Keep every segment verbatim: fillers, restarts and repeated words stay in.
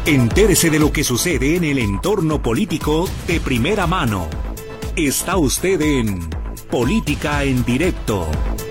Entérese de lo que sucede en el entorno político de primera mano. Está usted en Política en Directo.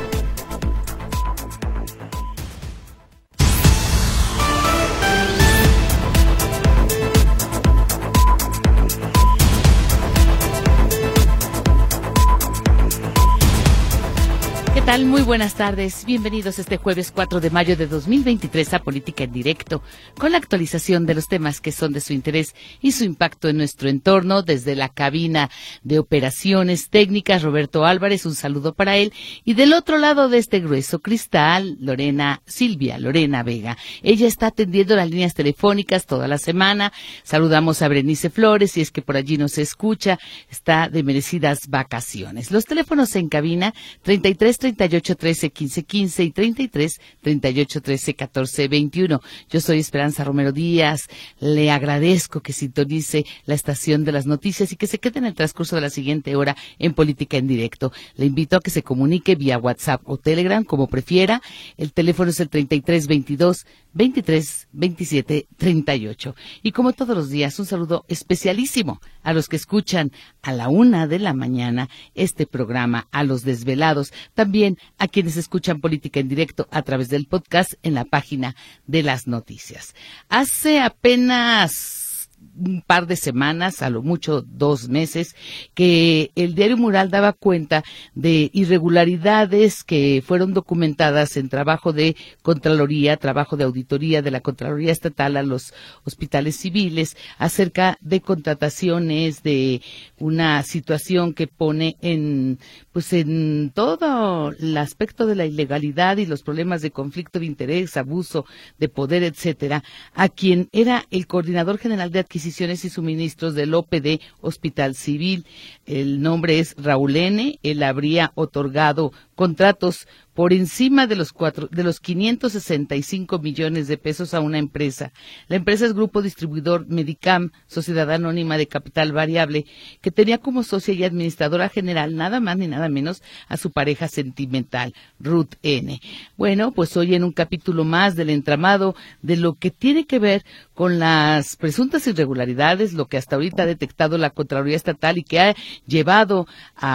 ¿Qué tal? Muy buenas tardes. Bienvenidos este jueves cuatro de mayo de dos mil veintitrés a Política en Directo, con la actualización de los temas que son de su interés y su impacto en nuestro entorno. Desde la cabina de operaciones técnicas, Roberto Álvarez, un saludo para él. Y del otro lado de este grueso cristal, Lorena Silvia, Lorena Vega. Ella está atendiendo las líneas telefónicas toda la semana. Saludamos a Berenice Flores, si es que por allí nos escucha, está de merecidas vacaciones. Los teléfonos en cabina, treinta y tres, treinta y ocho, trece, quince, quince y treinta y tres, treinta y ocho, trece, catorce, veintiuno. Yo soy Esperanza Romero Díaz. Le agradezco que sintonice la estación de las noticias y que se quede en el transcurso de la siguiente hora en Política en Directo. Le invito a que se comunique vía WhatsApp o Telegram, como prefiera. El teléfono es el treinta y tres, veintidós, veintitrés, veintisiete, treinta y ocho. Y como todos los días, un saludo especialísimo a los que escuchan a la una de la mañana este programa, a los desvelados, también a quienes escuchan Política en Directo a través del podcast en la página de las noticias. Hace apenas un par de semanas, a lo mucho dos meses, que el diario Mural daba cuenta de irregularidades que fueron documentadas en trabajo de Contraloría, trabajo de auditoría de la Contraloría Estatal a los hospitales civiles, acerca de contrataciones, de una situación que pone en, pues en todo el aspecto de la ilegalidad y los problemas de conflicto de interés, abuso de poder, etcétera, a quien era el coordinador general de adquisiciones y suministros del O P D Hospital Civil. El nombre es Raúl N. Él habría otorgado contratos por encima de los cuatro, de los quinientos sesenta y cinco millones de pesos a una empresa. La empresa es Grupo Distribuidor Medicam, Sociedad Anónima de Capital Variable, que tenía como socia y administradora general nada más ni nada menos a su pareja sentimental, Ruth N. Bueno, pues hoy en un capítulo más del entramado de lo que tiene que ver con las presuntas irregularidades, lo que hasta ahorita ha detectado la Contraloría Estatal y que ha llevado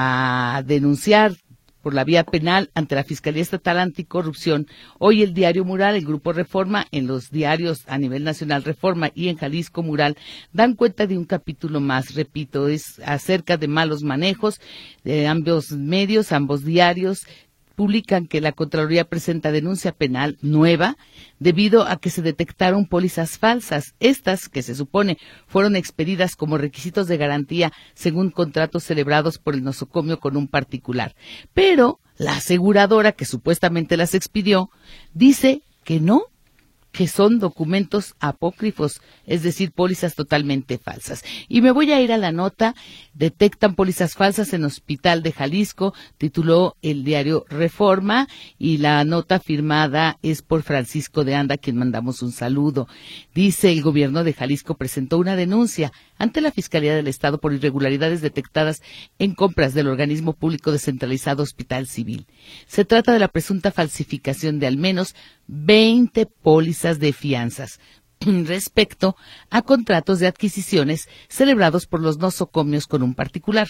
a denunciar por la vía penal ante la Fiscalía Estatal Anticorrupción. Hoy el diario Mural, el Grupo Reforma, en los diarios a nivel nacional Reforma y en Jalisco Mural, dan cuenta de un capítulo más, repito, es acerca de malos manejos de ambos medios, ambos diarios. Publican que la Contraloría presenta denuncia penal nueva debido a que se detectaron pólizas falsas. Estas, que se supone fueron expedidas como requisitos de garantía según contratos celebrados por el nosocomio con un particular. Pero la aseguradora que supuestamente las expidió dice que no, que son documentos apócrifos, es decir, pólizas totalmente falsas. Y me voy a ir a la nota, detectan pólizas falsas en Hospital de Jalisco, tituló el diario Reforma, y la nota firmada es por Francisco de Anda, a quien mandamos un saludo. Dice, el gobierno de Jalisco presentó una denuncia ante la Fiscalía del Estado por irregularidades detectadas en compras del organismo público descentralizado Hospital Civil. Se trata de la presunta falsificación de al menos veinte pólizas de fianzas respecto a contratos de adquisiciones celebrados por los nosocomios con un particular.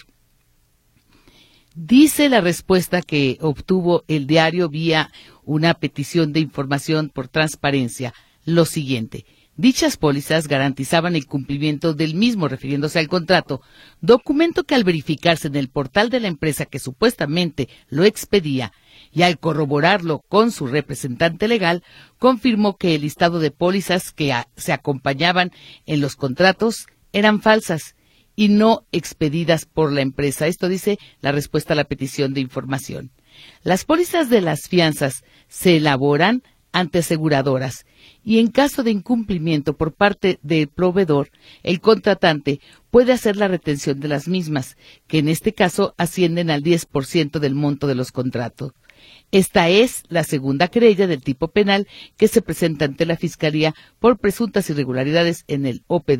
Dice la respuesta que obtuvo el diario vía una petición de información por transparencia lo siguiente: dichas pólizas garantizaban el cumplimiento del mismo, refiriéndose al contrato, documento que al verificarse en el portal de la empresa que supuestamente lo expedía y al corroborarlo con su representante legal, confirmó que el listado de pólizas que a, se acompañaban en los contratos eran falsas y no expedidas por la empresa. Esto dice la respuesta a la petición de información. Las pólizas de las fianzas se elaboran ante aseguradoras y en caso de incumplimiento por parte del proveedor, el contratante puede hacer la retención de las mismas, que en este caso ascienden al diez por ciento del monto de los contratos. Esta es la segunda querella del tipo penal que se presenta ante la Fiscalía por presuntas irregularidades en el O P D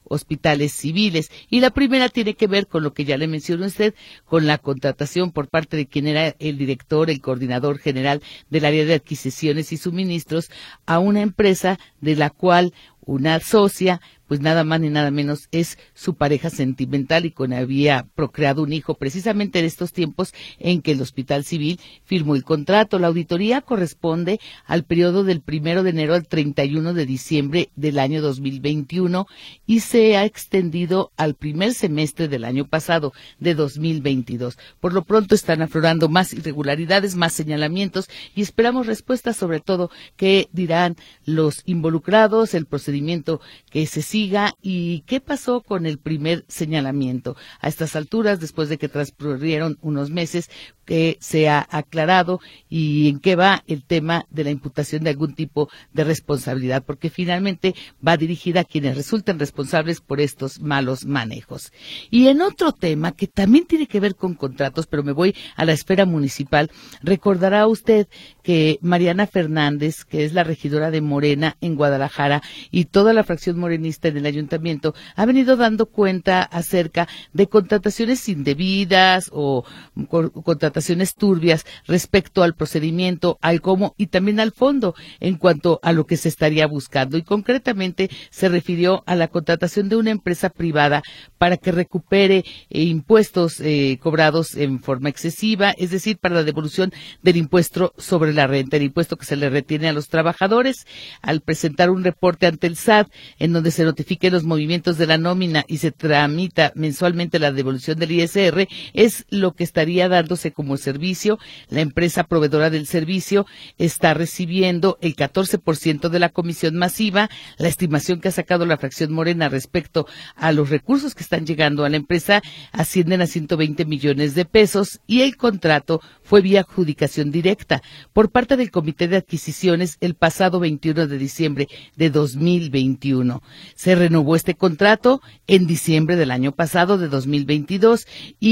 hospitales civiles. Y la primera tiene que ver con lo que ya le mencionó usted, con la contratación por parte de quien era el director, el coordinador general del área de adquisiciones y suministros, a una empresa de la cual una socia, pues nada más ni nada menos es su pareja sentimental y con había procreado un hijo precisamente en estos tiempos en que el Hospital Civil firmó el contrato. La auditoría corresponde al periodo del primero de enero al treinta y uno de diciembre del año dos mil veintiuno y se ha extendido al primer semestre del año pasado, de dos mil veintidós. Por lo pronto están aflorando más irregularidades, más señalamientos y esperamos respuestas, sobre todo qué dirán los involucrados, el procedimiento que se siga y qué pasó con el primer señalamiento. A estas alturas, después de que transcurrieron unos meses, que se ha aclarado y en qué va el tema de la imputación de algún tipo de responsabilidad, porque finalmente va dirigida a quienes resulten responsables por estos malos manejos. Y en otro tema que también tiene que ver con contratos, pero me voy a la esfera municipal, recordará usted que Mariana Fernández, que es la regidora de Morena en Guadalajara y toda la fracción morenista en el ayuntamiento, ha venido dando cuenta acerca de contrataciones indebidas o contrataciones turbias respecto al procedimiento, al cómo y también al fondo en cuanto a lo que se estaría buscando. Y concretamente se refirió a la contratación de una empresa privada para que recupere eh, impuestos eh, cobrados en forma excesiva, es decir, para la devolución del impuesto sobre la renta, el impuesto que se le retiene a los trabajadores. Al presentar un reporte ante el S A T en donde se notifiquen los movimientos de la nómina y se tramita mensualmente la devolución del I S R, es lo que estaría dándose como el servicio. La empresa proveedora del servicio está recibiendo el catorce por ciento de la comisión masiva. La estimación que ha sacado la fracción Morena respecto a los recursos que están llegando a la empresa ascienden a ciento veinte millones de pesos y el contrato fue vía adjudicación directa por parte del Comité de Adquisiciones el pasado veintiuno de diciembre de dos mil veintiuno. Se renovó este contrato en diciembre del año pasado de dos mil veintidós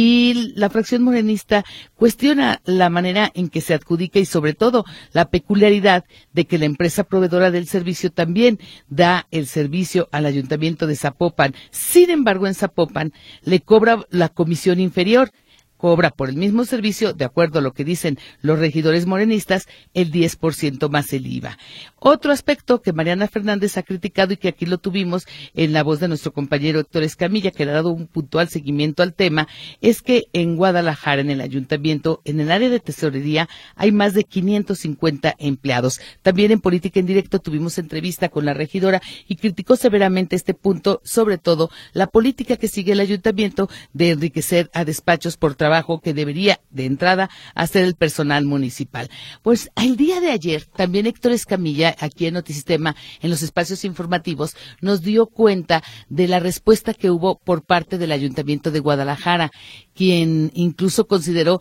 y la fracción morenista cuestiona la manera en que se adjudica y sobre todo la peculiaridad de que la empresa proveedora del servicio también da el servicio al Ayuntamiento de Zapopan. Sin embargo, en Zapopan le cobra la comisión inferior. Cobra por el mismo servicio, de acuerdo a lo que dicen los regidores morenistas, el diez por ciento más el I V A. Otro aspecto que Mariana Fernández ha criticado y que aquí lo tuvimos en la voz de nuestro compañero Héctor Escamilla, que le ha dado un puntual seguimiento al tema, es que en Guadalajara, en el ayuntamiento, en el área de tesorería, hay más de quinientos cincuenta empleados. También en Política en Directo tuvimos entrevista con la regidora y criticó severamente este punto, sobre todo la política que sigue el ayuntamiento de enriquecer a despachos por trabajo que debería de entrada hacer el personal municipal. Pues el día de ayer también Héctor Escamilla, aquí en Notisistema, en los espacios informativos, nos dio cuenta de la respuesta que hubo por parte del Ayuntamiento de Guadalajara, quien incluso consideró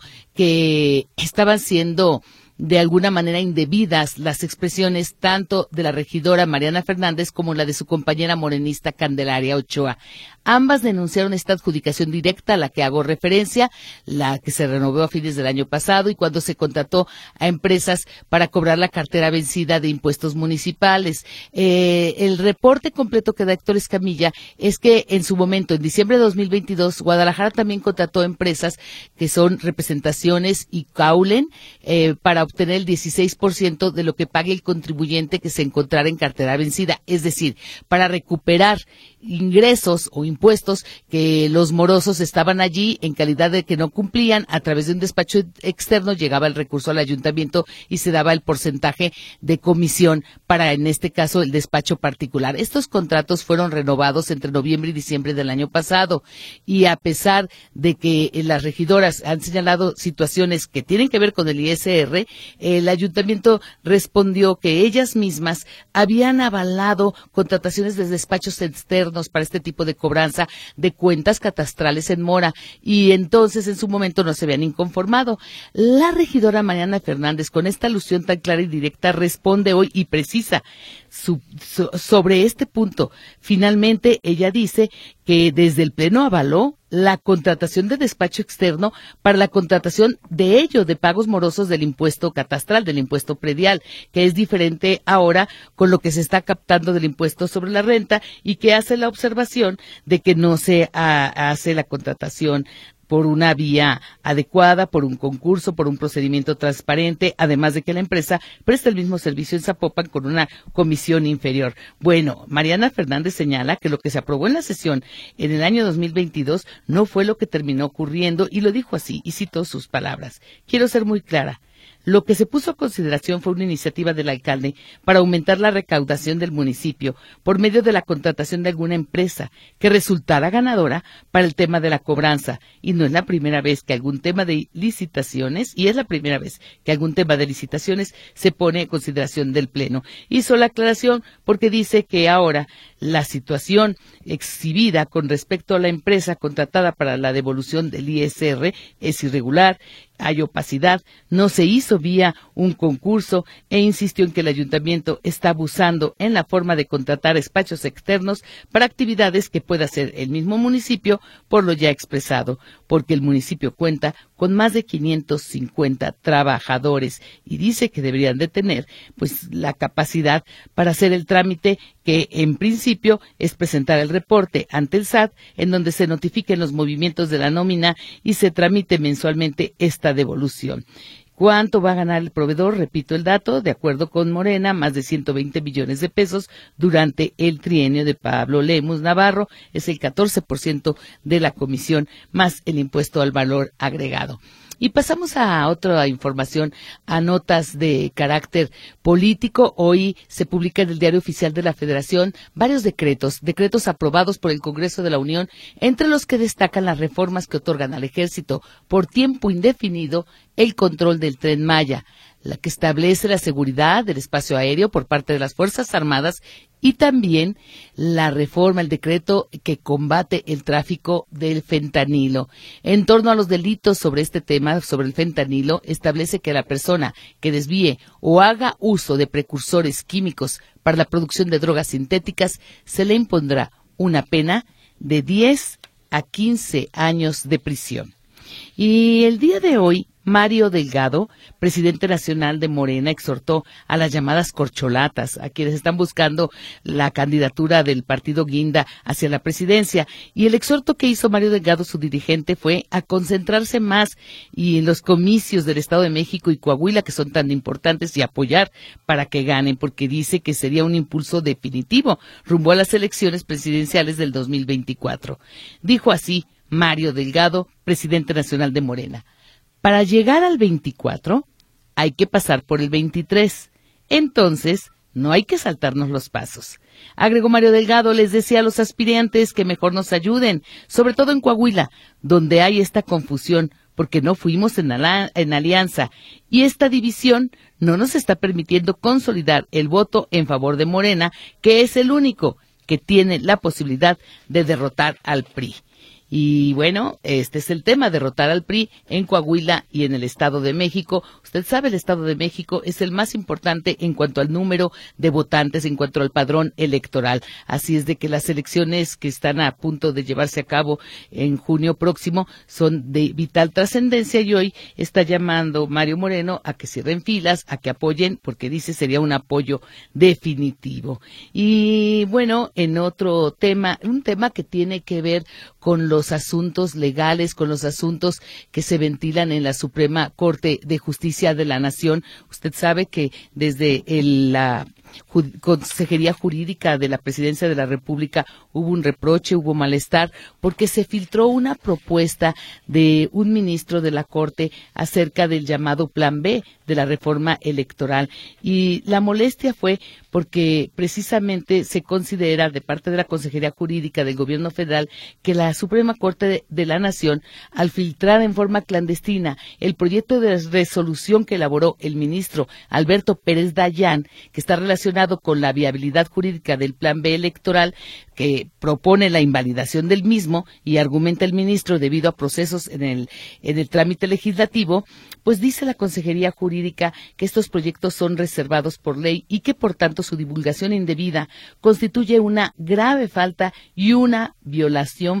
que estaban siendo de alguna manera indebidas las expresiones tanto de la regidora Mariana Fernández como la de su compañera morenista Candelaria Ochoa. Ambas denunciaron esta adjudicación directa a la que hago referencia, la que se renovó a fines del año pasado y cuando se contrató a empresas para cobrar la cartera vencida de impuestos municipales. Eh, el reporte completo que da Héctor Escamilla es que en su momento, en diciembre de dos mil veintidós, Guadalajara también contrató empresas que son representaciones y Caulen eh, para obtener el dieciséis por ciento de lo que pague el contribuyente que se encontrara en cartera vencida, es decir, para recuperar ingresos o impuestos que los morosos estaban allí en calidad de que no cumplían. A través de un despacho externo llegaba el recurso al ayuntamiento y se daba el porcentaje de comisión para, en este caso, el despacho particular. Estos contratos fueron renovados entre noviembre y diciembre del año pasado y a pesar de que las regidoras han señalado situaciones que tienen que ver con el I S R, el ayuntamiento respondió que ellas mismas habían avalado contrataciones de despachos externos para este tipo de cobranza de cuentas catastrales en mora y entonces en su momento no se habían inconformado. La regidora Mariana Fernández, con esta alusión tan clara y directa, responde hoy y precisa su, so, sobre este punto. Finalmente ella dice que desde el Pleno avaló la contratación de despacho externo para la contratación de ello, de pagos morosos del impuesto catastral, del impuesto predial, que es diferente ahora con lo que se está captando del impuesto sobre la renta y que hace la observación de que no se a, hace la contratación por una vía adecuada, por un concurso, por un procedimiento transparente, además de que la empresa presta el mismo servicio en Zapopan con una comisión inferior. Bueno, Mariana Fernández señala que lo que se aprobó en la sesión en el año dos mil veintidós no fue lo que terminó ocurriendo y lo dijo así, y cito sus palabras. Quiero ser muy clara. Lo que se puso a consideración fue una iniciativa del alcalde para aumentar la recaudación del municipio por medio de la contratación de alguna empresa que resultara ganadora para el tema de la cobranza. Y no es la primera vez que algún tema de licitaciones, y es la primera vez que algún tema de licitaciones se pone en consideración del Pleno. Hizo la aclaración porque dice que ahora la situación exhibida con respecto a la empresa contratada para la devolución del I S R es irregular, hay opacidad, no se hizo vía un concurso e insistió en que el ayuntamiento está abusando en la forma de contratar despachos externos para actividades que pueda hacer el mismo municipio por lo ya expresado, porque el municipio cuenta con más de quinientos cincuenta trabajadores y dice que deberían de tener pues la capacidad para hacer el trámite que en principio es presentar el reporte ante el S A T en donde se notifiquen los movimientos de la nómina y se tramite mensualmente esta devolución. ¿Cuánto va a ganar el proveedor? Repito el dato, de acuerdo con Morena, más de ciento veinte millones de pesos durante el trienio de Pablo Lemus Navarro, es el catorce por ciento de la comisión más el impuesto al valor agregado. Y pasamos a otra información, a notas de carácter político. Hoy se publica en el Diario Oficial de la Federación varios decretos, decretos aprobados por el Congreso de la Unión, entre los que destacan las reformas que otorgan al Ejército por tiempo indefinido el control del Tren Maya, la que establece la seguridad del espacio aéreo por parte de las Fuerzas Armadas y también la reforma, el decreto que combate el tráfico del fentanilo. En torno a los delitos sobre este tema, sobre el fentanilo, establece que la persona que desvíe o haga uso de precursores químicos para la producción de drogas sintéticas se le impondrá una pena de diez a quince años de prisión. Y el día de hoy, Mario Delgado, presidente nacional de Morena, exhortó a las llamadas corcholatas, a quienes están buscando la candidatura del partido Guinda hacia la presidencia. Y el exhorto que hizo Mario Delgado, su dirigente, fue a concentrarse más y en los comicios del Estado de México y Coahuila, que son tan importantes, y apoyar para que ganen, porque dice que sería un impulso definitivo rumbo a las elecciones presidenciales del dos mil veinticuatro. Dijo así Mario Delgado, presidente nacional de Morena. Para llegar al veinticuatro hay que pasar por el veintitrés, entonces no hay que saltarnos los pasos. Agregó Mario Delgado, les decía a los aspirantes que mejor nos ayuden, sobre todo en Coahuila, donde hay esta confusión, porque no fuimos en, ala- en alianza, y esta división no nos está permitiendo consolidar el voto en favor de Morena, que es el único que tiene la posibilidad de derrotar al P R I. Y bueno, este es el tema, derrotar al P R I en Coahuila y en el Estado de México. Usted sabe, el Estado de México es el más importante en cuanto al número de votantes, en cuanto al padrón electoral. Así es de que las elecciones que están a punto de llevarse a cabo en junio próximo son de vital trascendencia y hoy está llamando Mario Moreno a que cierren filas, a que apoyen, porque dice sería un apoyo definitivo. Y bueno, en otro tema, un tema que tiene que ver con los asuntos legales, con los asuntos que se ventilan en la Suprema Corte de Justicia de la Nación. Usted sabe que desde el, la Consejería Jurídica de la Presidencia de la República hubo un reproche, hubo malestar, porque se filtró una propuesta de un ministro de la Corte acerca del llamado Plan B de la reforma electoral. Y la molestia fue porque precisamente se considera de parte de la Consejería Jurídica del Gobierno Federal que la Suprema Corte de, de la Nación, al filtrar en forma clandestina el proyecto de resolución que elaboró el ministro Alberto Pérez Dayán, que está relacionado con la viabilidad jurídica del Plan B electoral, que propone la invalidación del mismo y argumenta el ministro debido a procesos en el, en el trámite legislativo, pues dice la Consejería Jurídica que estos proyectos son reservados por ley y que por tanto su divulgación indebida constituye una grave falta y una violación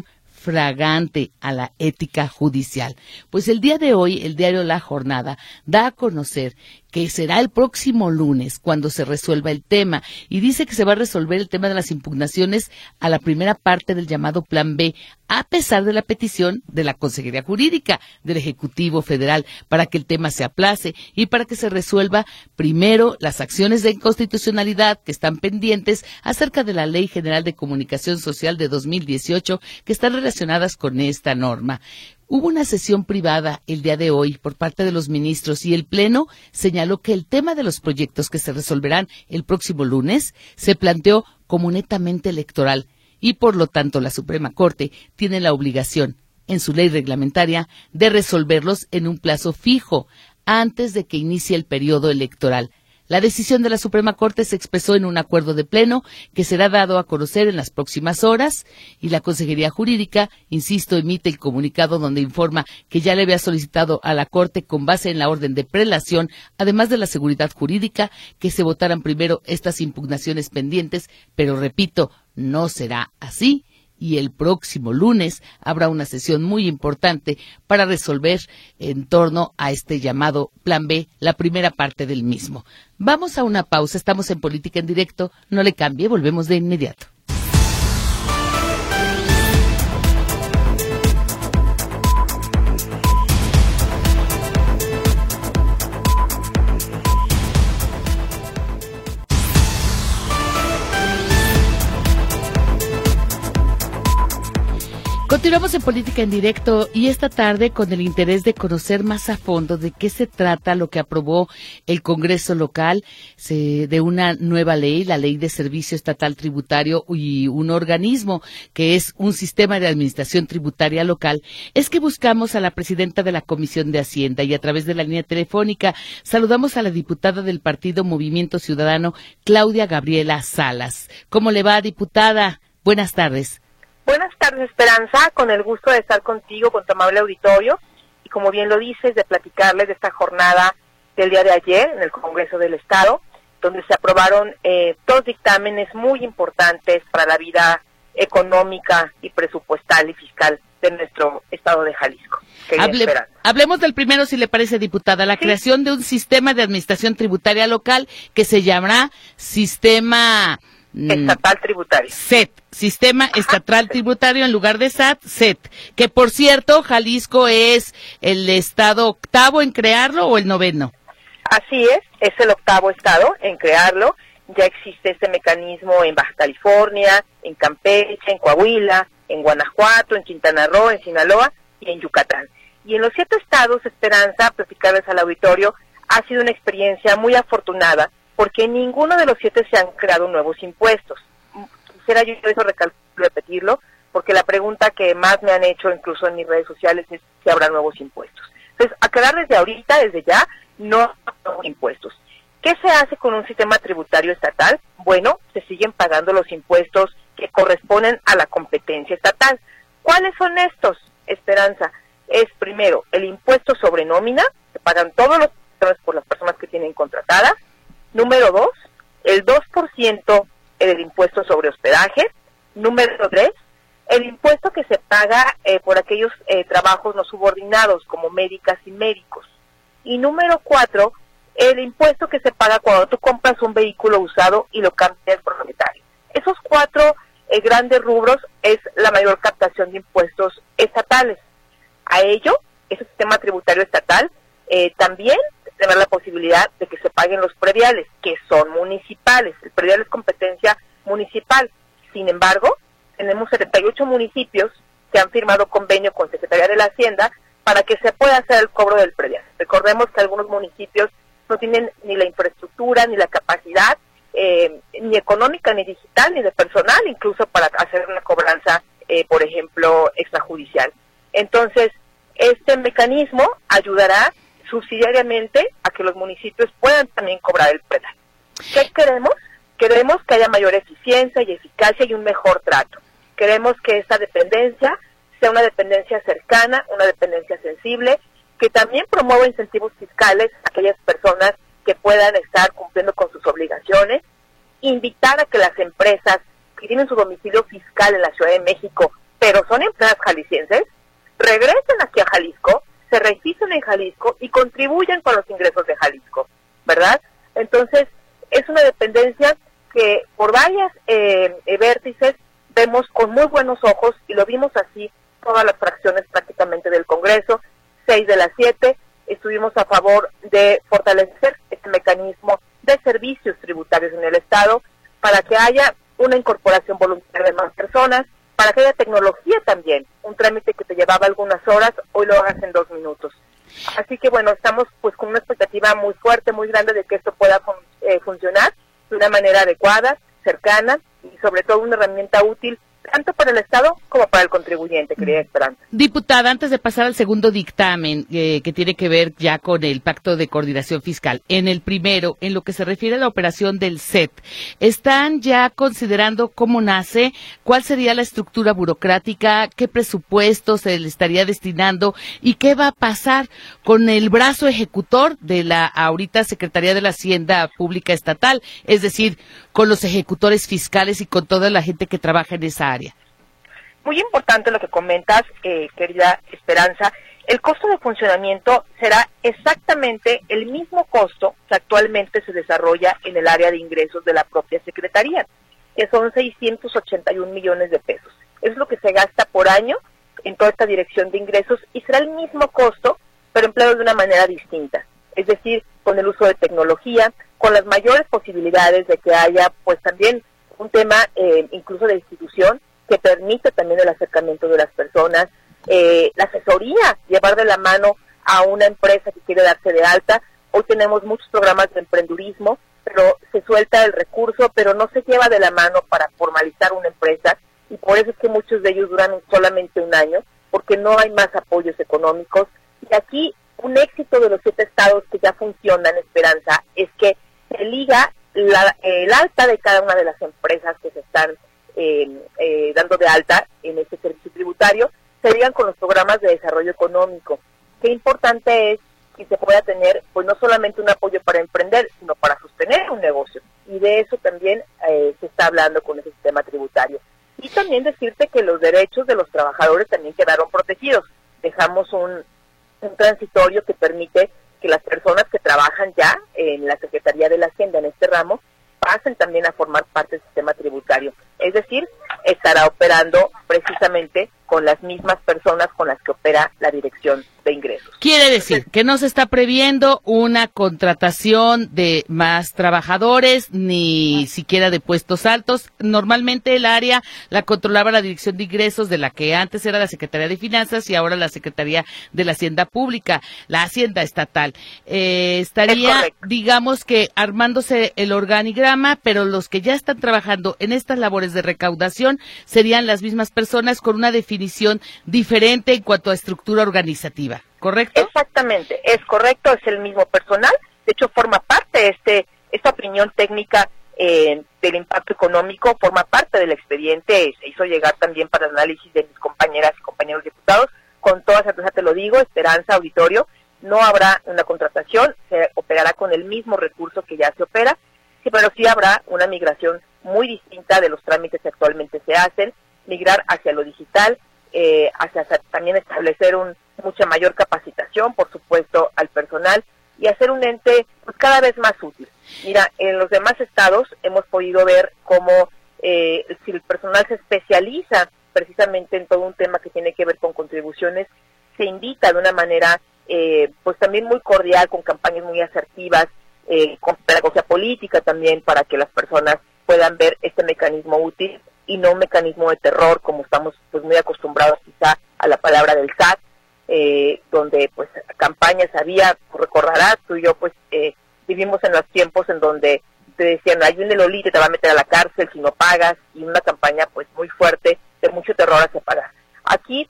flagrante a la ética judicial. Pues el día de hoy, el diario La Jornada da a conocer que será el próximo lunes cuando se resuelva el tema, y dice que se va a resolver el tema de las impugnaciones a la primera parte del llamado Plan B, a pesar de la petición de la Consejería Jurídica del Ejecutivo Federal para que el tema se aplace y para que se resuelva primero las acciones de inconstitucionalidad que están pendientes acerca de la Ley General de Comunicación Social de dos mil dieciocho que están relacionadas con esta norma. Hubo una sesión privada el día de hoy por parte de los ministros y el Pleno señaló que el tema de los proyectos que se resolverán el próximo lunes se planteó como netamente electoral y por lo tanto la Suprema Corte tiene la obligación, en su ley reglamentaria, de resolverlos en un plazo fijo antes de que inicie el periodo electoral. La decisión de la Suprema Corte se expresó en un acuerdo de pleno que será dado a conocer en las próximas horas y la Consejería Jurídica, insisto, emite el comunicado donde informa que ya le había solicitado a la Corte, con base en la orden de prelación, además de la seguridad jurídica, que se votaran primero estas impugnaciones pendientes, pero repito, no será así. Y el próximo lunes habrá una sesión muy importante para resolver en torno a este llamado Plan B, la primera parte del mismo. Vamos a una pausa, estamos en Política en Directo, no le cambie, volvemos de inmediato. Continuamos en Política en Directo y esta tarde con el interés de conocer más a fondo de qué se trata lo que aprobó el Congreso local se, de una nueva ley, la Ley de Servicio Estatal Tributario y un organismo que es un sistema de administración tributaria local. Es que buscamos a la presidenta de la Comisión de Hacienda y a través de la línea telefónica saludamos a la diputada del Partido Movimiento Ciudadano, Claudia Gabriela Salas. ¿Cómo le va, diputada? Buenas tardes. Buenas tardes, Esperanza, con el gusto de estar contigo, con tu amable auditorio, y como bien lo dices, de platicarles de esta jornada del día de ayer en el Congreso del Estado, donde se aprobaron eh, dos dictámenes muy importantes para la vida económica y presupuestal y fiscal de nuestro Estado de Jalisco. Hable, hablemos del primero, si le parece, diputada, la sí. creación de un sistema de administración tributaria local que se llamará Sistema... Estatal Tributario. S E T, Sistema Ajá, Estatal Tributario en lugar de S A T, S E T. Que por cierto, Jalisco es el estado octavo en crearlo o el noveno. Así es, es el octavo estado en crearlo. Ya existe este mecanismo en Baja California, en Campeche, en Coahuila, en Guanajuato, en Quintana Roo, en Sinaloa y en Yucatán. Y en los siete estados, Esperanza, platicarles al auditorio, ha sido una experiencia muy afortunada, porque en ninguno de los siete se han creado nuevos impuestos. Quisiera yo eso repetirlo, porque la pregunta que más me han hecho, incluso en mis redes sociales, es si habrá nuevos impuestos. Entonces, aclarar desde ahorita, desde ya, no hay nuevos impuestos. ¿Qué se hace con un sistema tributario estatal? Bueno, se siguen pagando los impuestos que corresponden a la competencia estatal. ¿Cuáles son estos, Esperanza? Es primero el impuesto sobre nómina, que pagan todos los por las personas que tienen contratadas. Número dos, el dos por ciento del impuesto sobre hospedaje. Número tres, el impuesto que se paga eh, por aquellos eh, trabajos no subordinados, como médicas y médicos. Y número cuatro, el impuesto que se paga cuando tú compras un vehículo usado y lo cambias por propietario. Esos cuatro eh, grandes rubros es la mayor captación de impuestos estatales. A ello, ese sistema tributario estatal eh, también tener la posibilidad de que se paguen los prediales, que son municipales. El predial es competencia municipal. Sin embargo, tenemos setenta y ocho municipios que han firmado convenio con Secretaría de la Hacienda para que se pueda hacer el cobro del predial. Recordemos que algunos municipios no tienen ni la infraestructura, ni la capacidad, eh, ni económica, ni digital, ni de personal, incluso para hacer una cobranza, eh, por ejemplo, extrajudicial. Entonces, este mecanismo ayudará subsidiariamente a que los municipios puedan también cobrar el predial. ¿Qué queremos? Queremos que haya mayor eficiencia y eficacia y un mejor trato. Queremos que esta dependencia sea una dependencia cercana, una dependencia sensible, que también promueva incentivos fiscales a aquellas personas que puedan estar cumpliendo con sus obligaciones, invitar a que las empresas que tienen su domicilio fiscal en la Ciudad de México, pero son empleadas jaliscienses, regresen aquí a Jalisco, se registren en Jalisco y contribuyan con los ingresos de Jalisco, ¿verdad? Entonces, es una dependencia que por varias eh, eh, vértices vemos con muy buenos ojos, y lo vimos así todas las fracciones prácticamente del Congreso, seis de las siete, estuvimos a favor de fortalecer este mecanismo de servicios tributarios en el Estado para que haya una incorporación voluntaria de más personas, para que haya tecnología también, un trámite que te llevaba algunas horas, hoy lo hagas en dos minutos. Así que bueno, estamos pues con una expectativa muy fuerte, muy grande de que esto pueda fun eh, funcionar de una manera adecuada, cercana y sobre todo una herramienta útil tanto para el Estado como para el contribuyente, querida Esperanza. Diputada, antes de pasar al segundo dictamen, eh, que tiene que ver ya con el Pacto de Coordinación Fiscal, en el primero, en lo que se refiere a la operación del C E T, ¿están ya considerando cómo nace, cuál sería la estructura burocrática, qué presupuesto se le estaría destinando y qué va a pasar con el brazo ejecutor de la ahorita Secretaría de la Hacienda Pública Estatal, es decir, con los ejecutores fiscales y con toda la gente que trabaja en esa área? Muy importante lo que comentas, eh, querida Esperanza. El costo de funcionamiento será exactamente el mismo costo que actualmente se desarrolla en el área de ingresos de la propia Secretaría, que son seiscientos ochenta y un millones de pesos. Es lo que se gasta por año en toda esta dirección de ingresos y será el mismo costo, pero empleado de una manera distinta. Es decir, con el uso de tecnología, con las mayores posibilidades de que haya, pues también un tema eh, incluso de institución que permite también el acercamiento de las personas, eh, la asesoría, llevar de la mano a una empresa que quiere darse de alta. Hoy tenemos muchos programas de emprendurismo, pero se suelta el recurso, pero no se lleva de la mano para formalizar una empresa, y por eso es que muchos de ellos duran solamente un año, porque no hay más apoyos económicos. Y aquí un éxito de los siete estados que ya funcionan, Esperanza, es que se liga la, el alta de cada una de las empresas que se están eh, eh, dando de alta en este servicio tributario, se ligan con los programas de desarrollo económico. Qué importante es que se pueda tener, pues no solamente un apoyo para emprender, sino para sostener un negocio. Y de eso también eh, se está hablando con ese sistema tributario. Y también decirte que los derechos de los trabajadores también quedaron protegidos. Dejamos un, un transitorio que permite que las personas que trabajan ya en la Secretaría de la Hacienda en este ramo pasen también a formar parte del sistema tributario. Es decir, estará operando precisamente con las mismas personas con las que opera la Dirección de Ingresos. Quiere decir que no se está previendo una contratación de más trabajadores, ni siquiera de puestos altos. Normalmente el área la controlaba la Dirección de Ingresos, de la que antes era la Secretaría de Finanzas y ahora la Secretaría de la Hacienda Pública, la Hacienda Estatal. Eh, estaría, digamos que, armándose el organigrama, pero los que ya están trabajando en estas labores de recaudación serían las mismas personas con una definición diferente en cuanto a estructura organizativa, ¿correcto? Exactamente, es correcto, es el mismo personal. De hecho, forma parte de este, esta opinión técnica eh, del impacto económico, forma parte del expediente, se hizo llegar también para el análisis de mis compañeras y compañeros diputados. Con toda certeza te lo digo, Esperanza, auditorio, no habrá una contratación, se operará con el mismo recurso que ya se opera, sí, pero sí habrá una migración muy distinta de los trámites que actualmente se hacen, migrar hacia lo digital, eh, hacia, hacia también establecer un, mucha mayor capacitación, por supuesto, al personal, y hacer un ente pues, cada vez más útil. Mira, en los demás estados hemos podido ver cómo eh, si el personal se especializa precisamente en todo un tema que tiene que ver con contribuciones, se invita de una manera eh, pues también muy cordial, con campañas muy asertivas, eh, con pedagogía política también, para que las personas puedan ver este mecanismo útil y no un mecanismo de terror, como estamos pues muy acostumbrados quizá a la palabra del S A T, eh, donde pues campañas había, recordarás, tú y yo pues eh, vivimos en los tiempos en donde te decían, hay un Lolita, te va a meter a la cárcel si no pagas, y una campaña pues muy fuerte, de mucho terror hacia pagar. Aquí,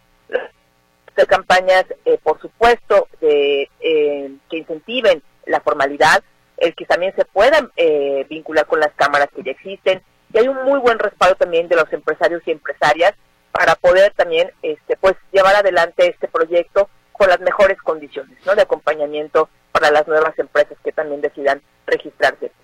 de campañas, eh, por supuesto, de, eh, que incentiven la formalidad, el que también se puedan eh, vincular con las cámaras que ya existen, y hay un muy buen respaldo también de los empresarios y empresarias para poder también este pues llevar adelante este proyecto con las mejores condiciones, ¿no?, de acompañamiento para las nuevas empresas que también decidan registrarse.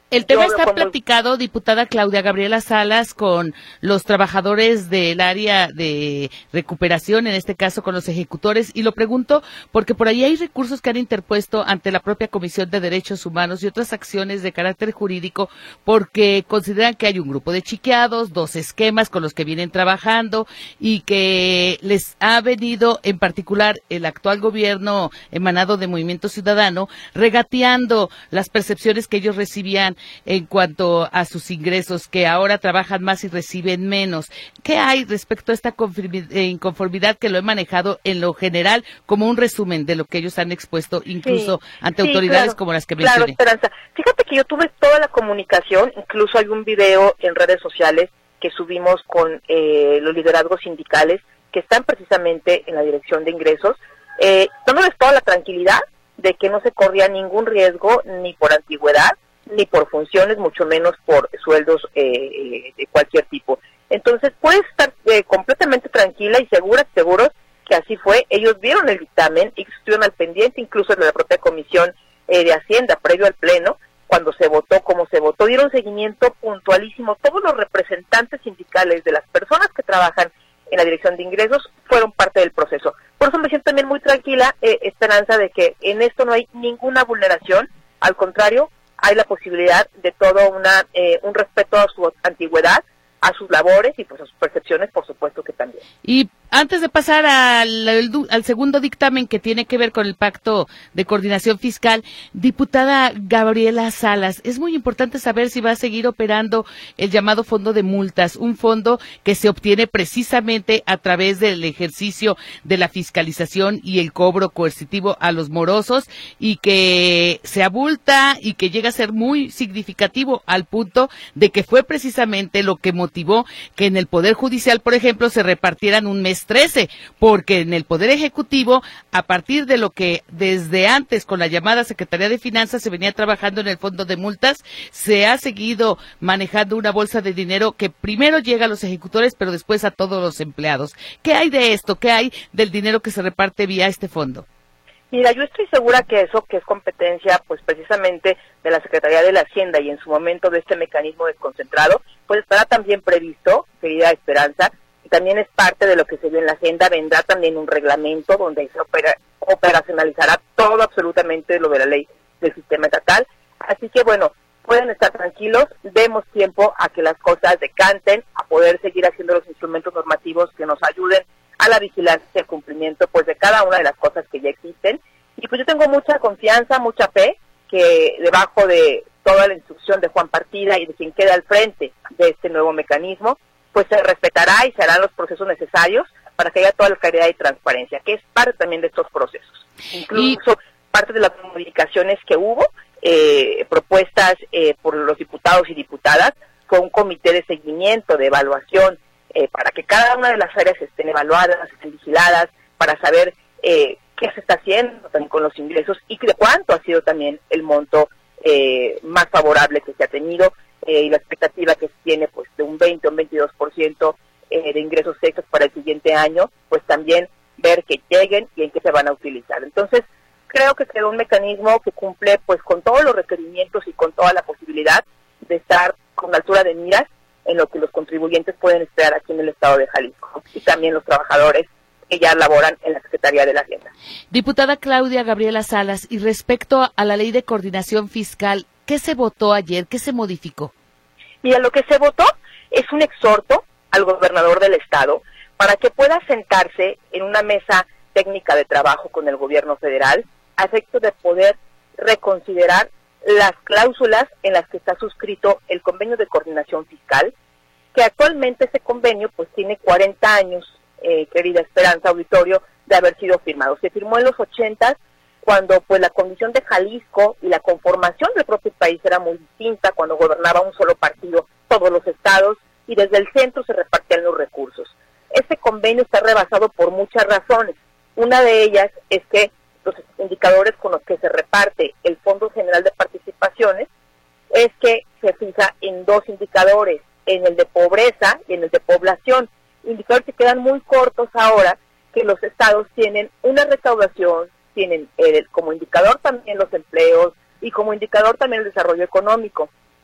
El tema está platicado, diputada Claudia Gabriela Salas, con los trabajadores del área de recuperación, en este caso con los ejecutores, y lo pregunto porque por ahí hay recursos que han interpuesto ante la propia Comisión de Derechos Humanos y otras acciones de carácter jurídico, porque consideran que hay un grupo de chiqueados, dos esquemas con los que vienen trabajando y que les ha venido, en particular el actual gobierno emanado de Movimiento Ciudadano, regateando las percepciones que ellos recibían en cuanto a sus ingresos, que ahora trabajan más y reciben menos. ¿Qué hay respecto a esta inconformidad que lo he manejado en lo general como un resumen de lo que ellos han expuesto, incluso sí, ante sí, autoridades claro, como las que mencioné? Claro, Esperanza. Fíjate que yo tuve toda la comunicación, incluso hay un video en redes sociales que subimos con eh, los liderazgos sindicales que están precisamente en la dirección de ingresos, eh, dándoles toda la tranquilidad de que no se corría ningún riesgo ni por antigüedad, ni por funciones, mucho menos por sueldos eh, de cualquier tipo. Entonces, puedes estar eh, completamente tranquila y segura, seguros que así fue. Ellos vieron el dictamen y estuvieron al pendiente, incluso de la propia Comisión eh, de Hacienda, previo al Pleno, cuando se votó, como se votó, dieron seguimiento puntualísimo. Todos los representantes sindicales de las personas que trabajan en la Dirección de Ingresos fueron parte del proceso. Por eso me siento también muy tranquila, eh, Esperanza, de que en esto no hay ninguna vulneración, al contrario, hay la posibilidad de todo una eh, un respeto a su antigüedad, a sus labores y pues a sus percepciones, por supuesto que también. Y antes de pasar al, al, al segundo dictamen que tiene que ver con el Pacto de Coordinación Fiscal, diputada Gabriela Salas, es muy importante saber si va a seguir operando el llamado fondo de multas, un fondo que se obtiene precisamente a través del ejercicio de la fiscalización y el cobro coercitivo a los morosos, y que se abulta y que llega a ser muy significativo al punto de que fue precisamente lo que motivó que en el Poder Judicial, por ejemplo, se repartieran un mes trece, porque en el Poder Ejecutivo, a partir de lo que desde antes con la llamada Secretaría de Finanzas se venía trabajando en el fondo de multas, se ha seguido manejando una bolsa de dinero que primero llega a los ejecutores, pero después a todos los empleados. ¿Qué hay de esto? ¿Qué hay del dinero que se reparte vía este fondo? Mira, yo estoy segura que eso, que es competencia, pues precisamente de la Secretaría de la Hacienda y en su momento de este mecanismo desconcentrado, pues estará también previsto, querida Esperanza, y también es parte de lo que se vio en la agenda. Vendrá también un reglamento donde se opera, operacionalizará todo absolutamente lo de la ley del sistema estatal. Así que bueno, pueden estar tranquilos, demos tiempo a que las cosas decanten, a poder seguir haciendo los instrumentos normativos que nos ayuden a la vigilancia y el cumplimiento pues de cada una de las cosas que ya existen. Y pues yo tengo mucha confianza, mucha fe, que debajo de toda la instrucción de Juan Partida y de quien queda al frente de este nuevo mecanismo, pues se respetará y se harán los procesos necesarios para que haya toda la claridad y transparencia, que es parte también de estos procesos. Incluso y... parte de las modificaciones que hubo, eh, propuestas eh, por los diputados y diputadas, fue un comité de seguimiento, de evaluación, eh, para que cada una de las áreas estén evaluadas, estén vigiladas, para saber eh, qué se está haciendo también con los ingresos y de cuánto ha sido también el monto eh, más favorable que se ha tenido, eh, y la expectativa que se tiene pues de un veinte o un veintidós por ciento eh, de ingresos extras para el siguiente año, pues también ver que lleguen y en qué se van a utilizar. Entonces, creo que quedó un mecanismo que cumple pues con todos los requerimientos y con toda la posibilidad de estar con altura de miras en lo que los contribuyentes pueden esperar aquí en el estado de Jalisco y también los trabajadores que ya laboran en la Secretaría de la Hacienda. Diputada Claudia Gabriela Salas, y respecto a la Ley de Coordinación Fiscal, ¿qué se votó ayer? ¿Qué se modificó? Mira, lo que se votó es un exhorto al gobernador del estado para que pueda sentarse en una mesa técnica de trabajo con el gobierno federal a efecto de poder reconsiderar las cláusulas en las que está suscrito el convenio de coordinación fiscal, que actualmente ese convenio pues tiene cuarenta años, eh, querida Esperanza, auditorio, de haber sido firmado. Se firmó en los ochentas, cuando pues la condición de Jalisco y la conformación del propio país era muy distinta, cuando gobernaba un solo partido todos los estados y desde el centro se repartían los recursos. Este convenio está rebasado por muchas razones. Una de ellas es que los indicadores con los que se reparte el Fondo General de Participaciones es que se fija en dos indicadores, en el de pobreza y en el de población, indicadores que quedan muy cortos ahora que los estados tienen una recaudación, tienen eh, como indicador también los empleos y como indicador también el desarrollo económico.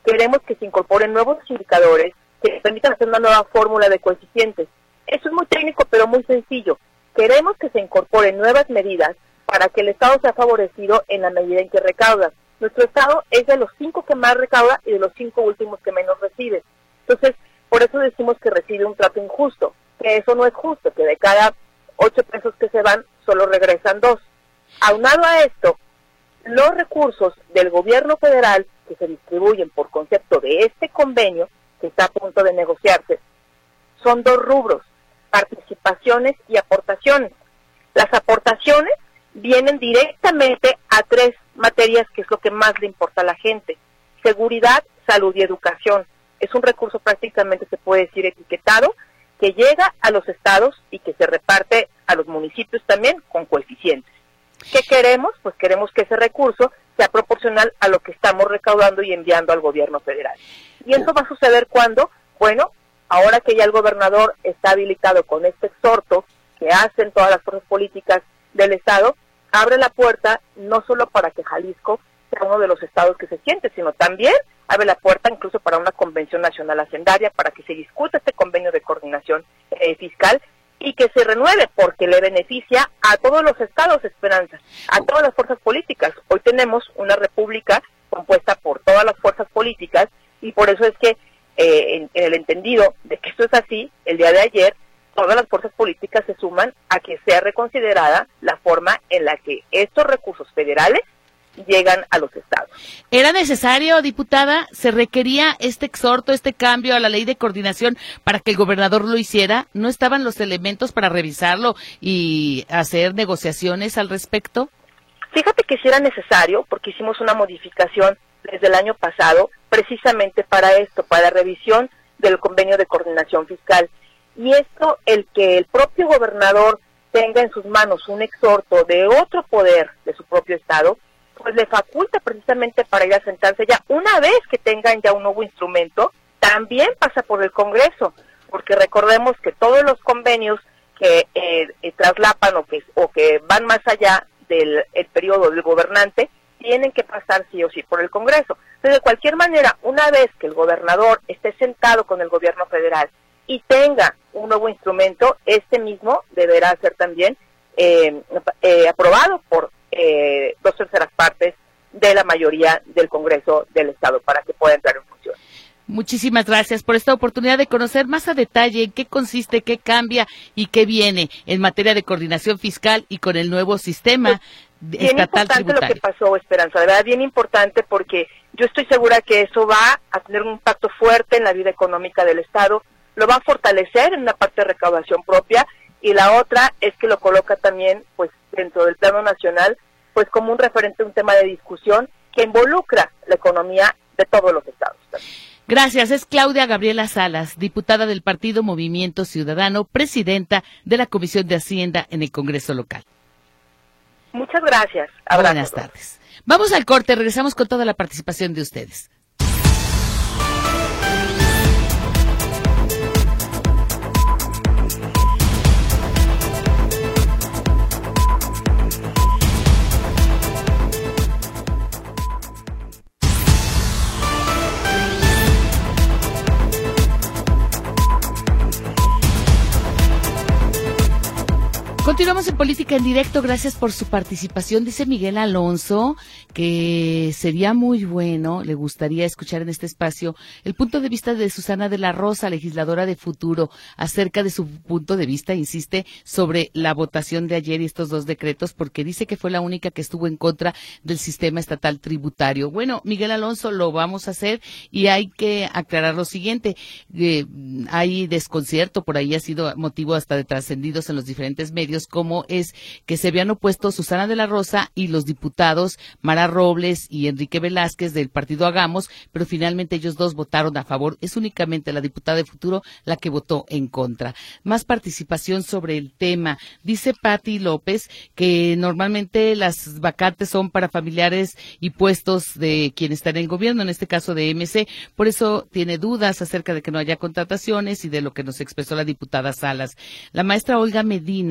queremos que se incorporen nuevos indicadores que permitan hacer una nueva fórmula de coeficientes. Eso es muy técnico, pero muy sencillo. Queremos que se incorporen nuevas medidas para que el Estado sea favorecido en la medida en que recauda. Nuestro Estado es de los cinco que más recauda y de los cinco últimos que menos recibe. Entonces, por eso decimos que recibe un trato injusto, que eso no es justo, que de cada ocho pesos que se van, solo regresan dos. Aunado a esto, los recursos del gobierno federal que se distribuyen por concepto de este convenio, que está a punto de negociarse, son dos rubros, participaciones y aportaciones. Las aportaciones vienen directamente a tres materias que es lo que más le importa a la gente: seguridad, salud y educación. Es un recurso prácticamente, se puede decir, etiquetado, que llega a los estados y que se reparte a los municipios también con coeficientes. ¿Qué queremos? Pues queremos que ese recurso sea proporcional a lo que estamos recaudando y enviando al gobierno federal. ¿Y eso va a suceder cuándo? Bueno, ahora que ya el gobernador está habilitado con este exhorto que hacen todas las fuerzas políticas del estado, abre la puerta no solo para que Jalisco sea uno de los estados que se siente, sino también abre la puerta incluso para una convención nacional hacendaria, para que se discuta este convenio de coordinación eh, fiscal y que se renueve, porque le beneficia a todos los estados, Esperanza, a todas las fuerzas políticas. Hoy tenemos una república compuesta por todas las fuerzas políticas y por eso es que eh, en, en el entendido de que esto es así, el día de ayer todas las fuerzas políticas se suman a que sea reconsiderada la forma en la que estos recursos federales llegan a los estados. ¿Era necesario, diputada? ¿Se requería este exhorto, este cambio a la ley de coordinación para que el gobernador lo hiciera? ¿No estaban los elementos para revisarlo y hacer negociaciones al respecto? Fíjate que sí era necesario, porque hicimos una modificación desde el año pasado, precisamente para esto, para la revisión del convenio de coordinación fiscal. Y esto, el que el propio gobernador tenga en sus manos un exhorto de otro poder de su propio estado, pues le faculta precisamente para ir a sentarse ya. Una vez que tengan ya un nuevo instrumento, también pasa por el Congreso, porque recordemos que todos los convenios que eh, eh, traslapan o que, o que van más allá del el periodo del gobernante, tienen que pasar sí o sí por el Congreso. Entonces, de cualquier manera, una vez que el gobernador esté sentado con el gobierno federal y tenga un nuevo instrumento, este mismo deberá ser también eh, eh, aprobado por eh, dos terceras partes de la mayoría del Congreso del Estado para que pueda entrar en función. Muchísimas gracias por esta oportunidad de conocer más a detalle en qué consiste, qué cambia y qué viene en materia de coordinación fiscal y con el nuevo sistema pues, bien estatal tributario. Bien importante lo que pasó, Esperanza, de verdad bien importante, porque yo estoy segura que eso va a tener un impacto fuerte en la vida económica del Estado, lo va a fortalecer en una parte de recaudación propia, y la otra es que lo coloca también pues dentro del plano nacional pues como un referente, un tema de discusión que involucra la economía de todos los estados. Gracias. Es Claudia Gabriela Salas, diputada del Partido Movimiento Ciudadano, presidenta de la Comisión de Hacienda en el Congreso local. Muchas gracias. Abrazo. Buenas tardes. Vamos al corte, regresamos con toda la participación de ustedes. Continuamos en Política en Directo, gracias por su participación. Dice Miguel Alonso que sería muy bueno, le gustaría escuchar en este espacio el punto de vista de Susana de la Rosa, legisladora de Futuro, acerca de su punto de vista, insiste, sobre la votación de ayer y estos dos decretos, porque dice que fue la única que estuvo en contra del sistema estatal tributario. Bueno, Miguel Alonso, lo vamos a hacer y hay que aclarar lo siguiente. Eh, hay desconcierto, por ahí ha sido motivo hasta de trascendidos en los diferentes medios, como es que se habían opuesto Susana de la Rosa y los diputados Mara Robles y Enrique Velázquez del partido Hagamos, pero finalmente ellos dos votaron a favor. Es únicamente la diputada de Futuro la que votó en contra. Más participación sobre el tema. Dice Pati López que normalmente las vacantes son para familiares y puestos de quien está en el gobierno, en este caso de M C, por eso tiene dudas acerca de que no haya contrataciones y de lo que nos expresó la diputada Salas. La maestra Olga Medina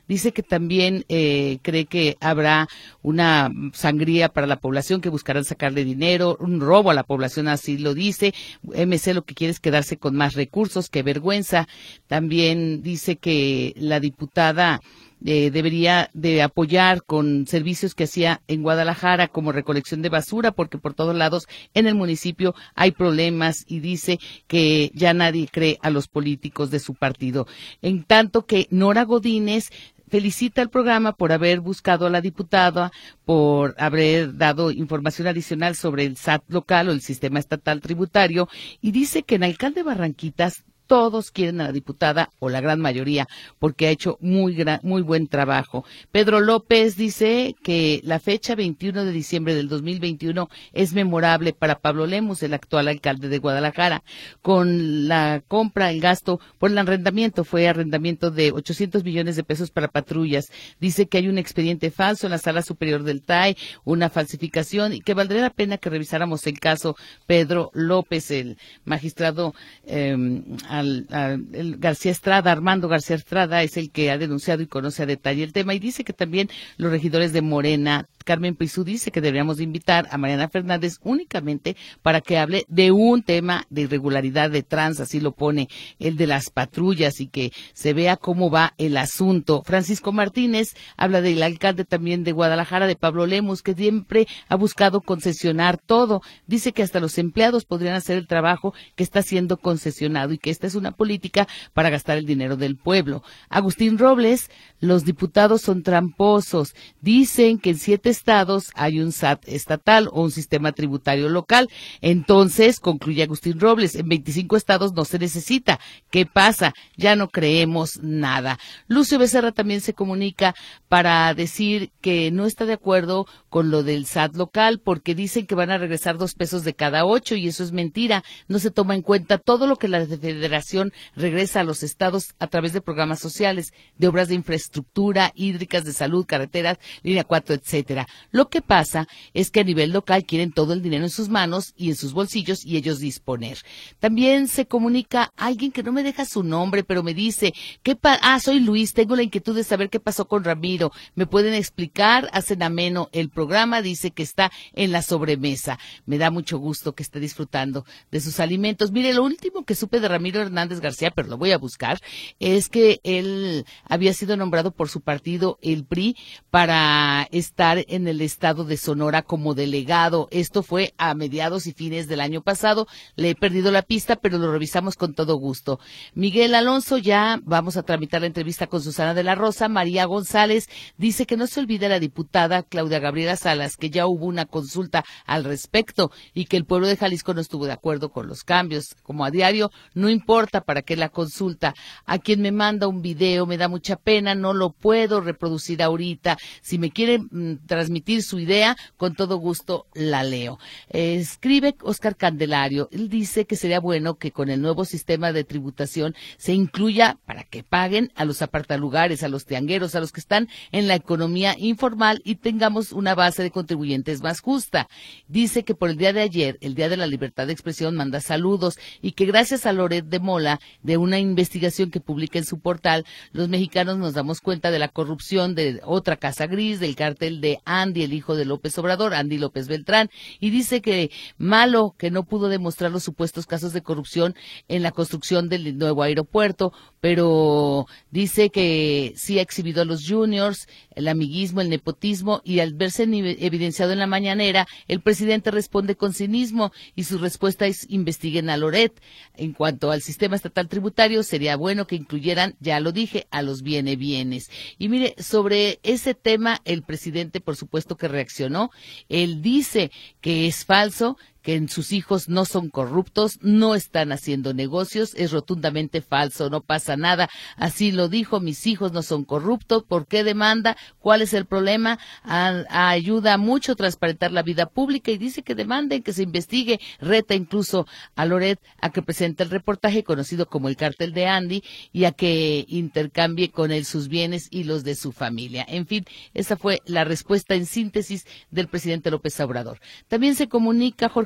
Dice que también eh, cree que habrá una sangría para la población, que buscarán sacarle dinero, un robo a la población, así lo dice. M C lo que quiere es quedarse con más recursos, qué vergüenza. También dice que la diputada Eh, debería de apoyar con servicios que hacía en Guadalajara como recolección de basura, porque por todos lados en el municipio hay problemas, y dice que ya nadie cree a los políticos de su partido. En tanto que Nora Godínez felicita al programa por haber buscado a la diputada, por haber dado información adicional sobre el S A T local o el sistema estatal tributario, y dice que en Alcalde Barranquitas todos quieren a la diputada, o la gran mayoría, porque ha hecho muy gran, muy buen trabajo. Pedro López dice que la fecha veintiuno de diciembre del dos mil veintiuno es memorable para Pablo Lemus, el actual alcalde de Guadalajara. Con la compra, el gasto por el arrendamiento, fue arrendamiento de ochocientos millones de pesos para patrullas. Dice que hay un expediente falso en la Sala Superior del T A I, una falsificación, y que valdría la pena que revisáramos el caso. Pedro López, el magistrado eh, Al, al, el García Estrada, Armando García Estrada, es el que ha denunciado y conoce a detalle el tema, y dice que también los regidores de Morena, Carmen Pizú, dice que deberíamos de invitar a Mariana Fernández únicamente para que hable de un tema de irregularidad de trans, así lo pone, el de las patrullas, y que se vea cómo va el asunto. Francisco Martínez habla del alcalde también de Guadalajara, de Pablo Lemus, que siempre ha buscado concesionar todo. Dice que hasta los empleados podrían hacer el trabajo que está siendo concesionado, y que esta es una política para gastar el dinero del pueblo. Agustín Robles, los diputados son tramposos. Dicen que en siete estados hay un S A T estatal o un sistema tributario local. Entonces, concluye Agustín Robles, en veinticinco estados no se necesita. ¿Qué pasa? Ya no creemos nada. Lucio Becerra también se comunica para decir que no está de acuerdo con lo del S A T local, porque dicen que van a regresar dos pesos de cada ocho, y eso es mentira. No se toma en cuenta todo lo que la Federación regresa a los estados a través de programas sociales, de obras de infraestructura, hídricas, de salud, carreteras, línea cuatro, etcétera. Lo que pasa es que a nivel local quieren todo el dinero en sus manos y en sus bolsillos, y ellos disponer. También se comunica alguien que no me deja su nombre, pero me dice, ¿qué pa ah, soy Luis, tengo la inquietud de saber qué pasó con Ramiro. ¿Me pueden explicar? Hacen ameno el programa, dice que está en la sobremesa. Me da mucho gusto que esté disfrutando de sus alimentos. Mire, lo último que supe de Ramiro Hernández García, pero lo voy a buscar, es que él había sido nombrado por su partido, el P R I, para estar en el estado de Sonora como delegado. Esto fue a mediados y fines del año pasado. Le he perdido la pista, pero lo revisamos con todo gusto. Miguel Alonso, ya vamos a tramitar la entrevista con Susana de la Rosa. María González dice que no se olvide la diputada Claudia Gabriela Salas, que ya hubo una consulta al respecto y que el pueblo de Jalisco no estuvo de acuerdo con los cambios. Como a diario, no importa para qué la consulta. A quien me manda un video, me da mucha pena, no lo puedo reproducir ahorita. Si me quiere mm, transmitir su idea, con todo gusto la leo. Eh, escribe Oscar Candelario, él dice que sería bueno que con el nuevo sistema de tributación se incluya para que paguen a los apartalugares, a los tiangueros, a los que están en la economía informal, y tengamos una base de contribuyentes más justa. Dice que por el día de ayer, el Día de la Libertad de Expresión, manda saludos, y que gracias a Loret de Mola, de una investigación que publica en su portal, los mexicanos nos damos cuenta de la corrupción de otra casa gris, del cártel de Andy, el hijo de López Obrador, Andy López Beltrán, y dice que malo que no pudo demostrar los supuestos casos de corrupción en la construcción del nuevo aeropuerto, pero dice que sí ha exhibido a los juniors, el amiguismo, el nepotismo, y al verse evidenciado en la mañanera, el presidente responde con cinismo, y su respuesta es: investiguen a Loret. En cuanto al sistema estatal tributario, sería bueno que incluyeran, ya lo dije, a los viene bienes. Y mire, sobre ese tema, el presidente, por supuesto que reaccionó. Él dice que es falso, que sus hijos no son corruptos, no están haciendo negocios, es rotundamente falso, no pasa nada. Así lo dijo: mis hijos no son corruptos. ¿Por qué demanda? ¿Cuál es el problema? A, a ayuda mucho a transparentar la vida pública, y dice que demanden, que se investigue. Reta incluso a Loret a que presente el reportaje conocido como el cártel de Andy, y a que intercambie con él sus bienes y los de su familia. En fin, esa fue la respuesta en síntesis del presidente López Obrador. También se comunica Jorge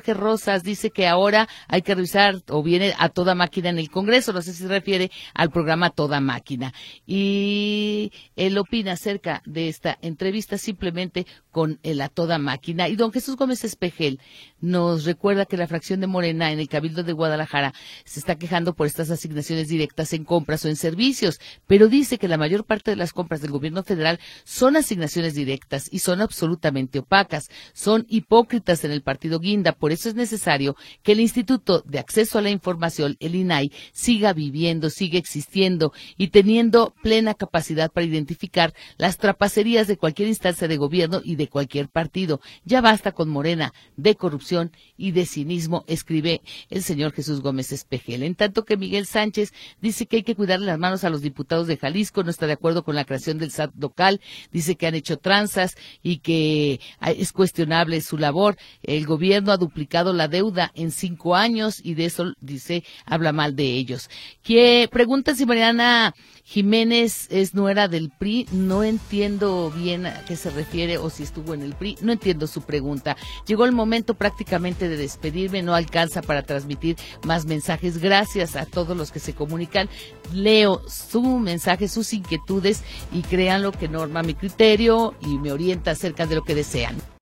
Jorge Rosas dice que ahora hay que revisar o viene a toda máquina en el Congreso, no sé si se refiere al programa Toda Máquina. Y él opina acerca de esta entrevista simplemente con el a toda máquina. Y don Jesús Gómez Espejel nos recuerda que la fracción de Morena en el Cabildo de Guadalajara se está quejando por estas asignaciones directas en compras o en servicios, pero dice que la mayor parte de las compras del gobierno federal son asignaciones directas y son absolutamente opacas, son hipócritas en el partido Guinda. Por eso es necesario que el Instituto de Acceso a la Información, el I N A I, siga viviendo, siga existiendo y teniendo plena capacidad para identificar las trapacerías de cualquier instancia de gobierno y de cualquier partido. Ya basta con Morena de corrupción y de cinismo, escribe el señor Jesús Gómez Espejel. En tanto que Miguel Sánchez dice que hay que cuidarle las manos a los diputados de Jalisco, no está de acuerdo con la creación del S A T local, dice que han hecho tranzas y que es cuestionable su labor. El gobierno ha duplicado la deuda en cinco años y de eso, dice, habla mal de ellos. Que pregunta si Mariana Jiménez es nuera del P R I, no entiendo bien a qué se refiere o si estuvo en el P R I, no entiendo su pregunta. Llegó el momento prácticamente de despedirme, no alcanza para transmitir más mensajes. Gracias a todos los que se comunican, leo su mensaje, sus inquietudes y créanlo que norma mi criterio y me orienta acerca de lo que desean.